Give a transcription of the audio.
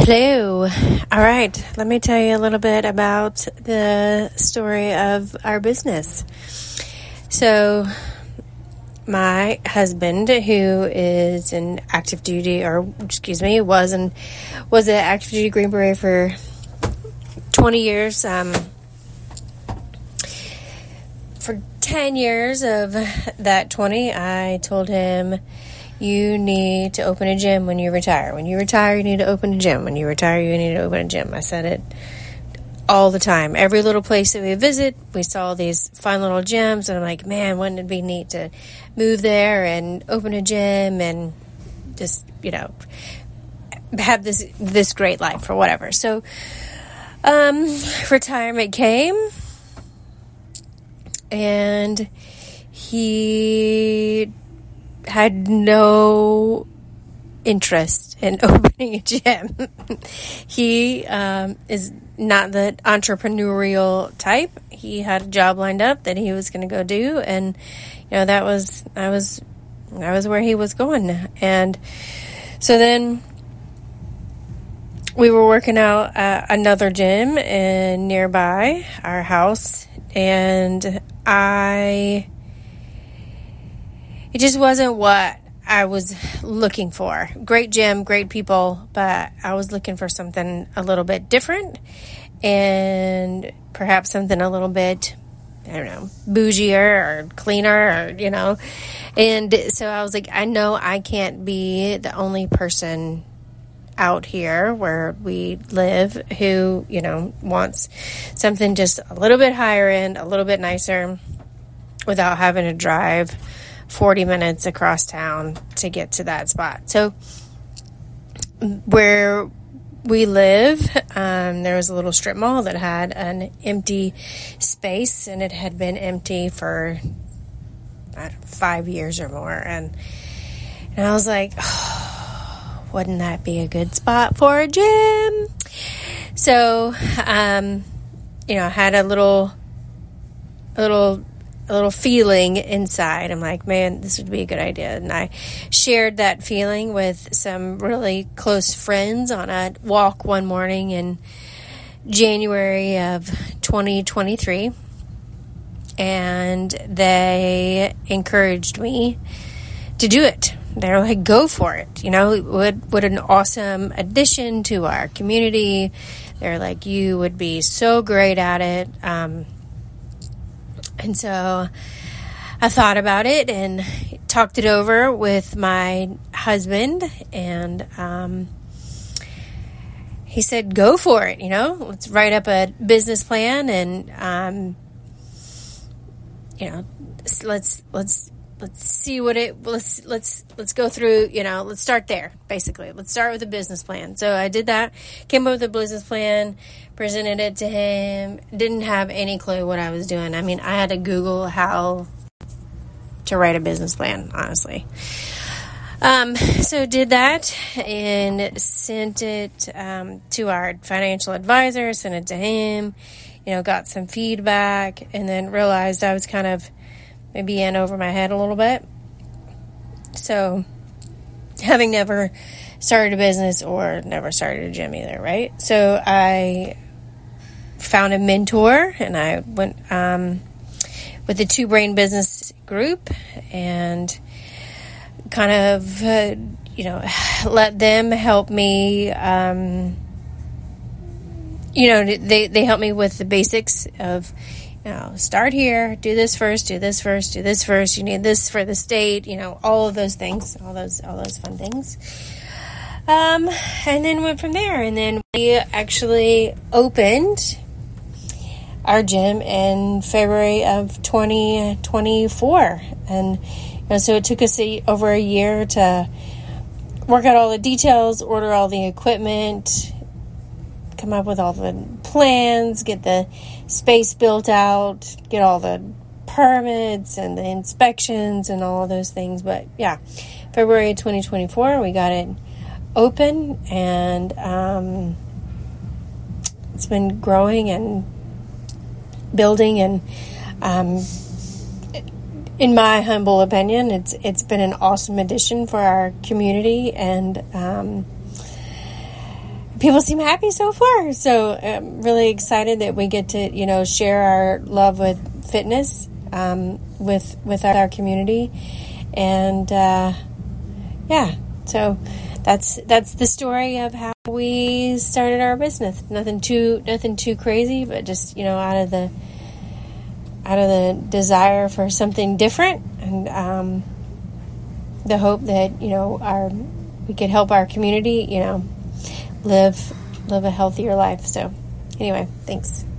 Hello. All right. Let me tell you a little bit about the story of our business. So, my husband, who is an active duty, was an active duty Green Beret for 20 years. For 10 years of that 20, I told him, you need to open a gym when you retire. When you retire, you need to open a gym. When you retire, you need to open a gym. I said it all the time. Every little place that we visit, we saw these fine little gyms, and I'm like, man, wouldn't it be neat to move there and open a gym and just, have this great life or whatever. So, retirement came, and he had no interest in opening a gym. He is not the entrepreneurial type. He had a job lined up that he was going to go do, and I was where he was going. And so then we were working out another gym nearby our house, and it just wasn't what I was looking for. Great gym, great people, but I was looking for something a little bit different and perhaps something a little bit, bougier or cleaner or, And so I was like, I know I can't be the only person out here where we live who, wants something just a little bit higher end, a little bit nicer without having to drive 40 minutes across town to get to that spot. So where we live, there was a little strip mall that had an empty space, and it had been empty for 5 years or more. And I was like, wouldn't that be a good spot for a gym? So, I had a little feeling inside. I'm like, man, this would be a good idea. And I shared that feeling with some really close friends on a walk one morning in January of 2023. And they encouraged me to do it. They're like, go for it. What an awesome addition to our community. They're like, you would be so great at it. And so I thought about it and talked it over with my husband, and he said, go for it, let's write up a business plan, and let's see let's go through, let's start there, basically. Let's start with a business plan. So I did that, came up with a business plan, presented it to him, didn't have any clue what I was doing. I mean, I had to Google how to write a business plan, honestly. So did that and sent it to our financial advisor, sent it to him, got some feedback, and then realized I was kind of maybe in over my head a little bit. So, having never started a business or never started a gym either, right? So, I found a mentor, and I went with the Two Brain Business Group and kind of, let them help me. They help me with the basics of, start here, do this first, do this first, do this first. You need this for the state, all of those things, all those fun things. And then went from there. And then we actually opened our gym in February of 2024. And so it took us over a year to work out all the details, order all the equipment, come up with all the plans, get the space built out, get all the permits and the inspections and all of those things. But yeah, February 2024, we got it open, and it's been growing and building, and in my humble opinion, it's been an awesome addition for our community, and people seem happy so far. So I'm really excited that we get to, share our love with fitness with our community. And so that's the story of how we started our business. Nothing too crazy, but just out of the desire for something different, and the hope that we could help our community live a healthier life. So anyway, thanks.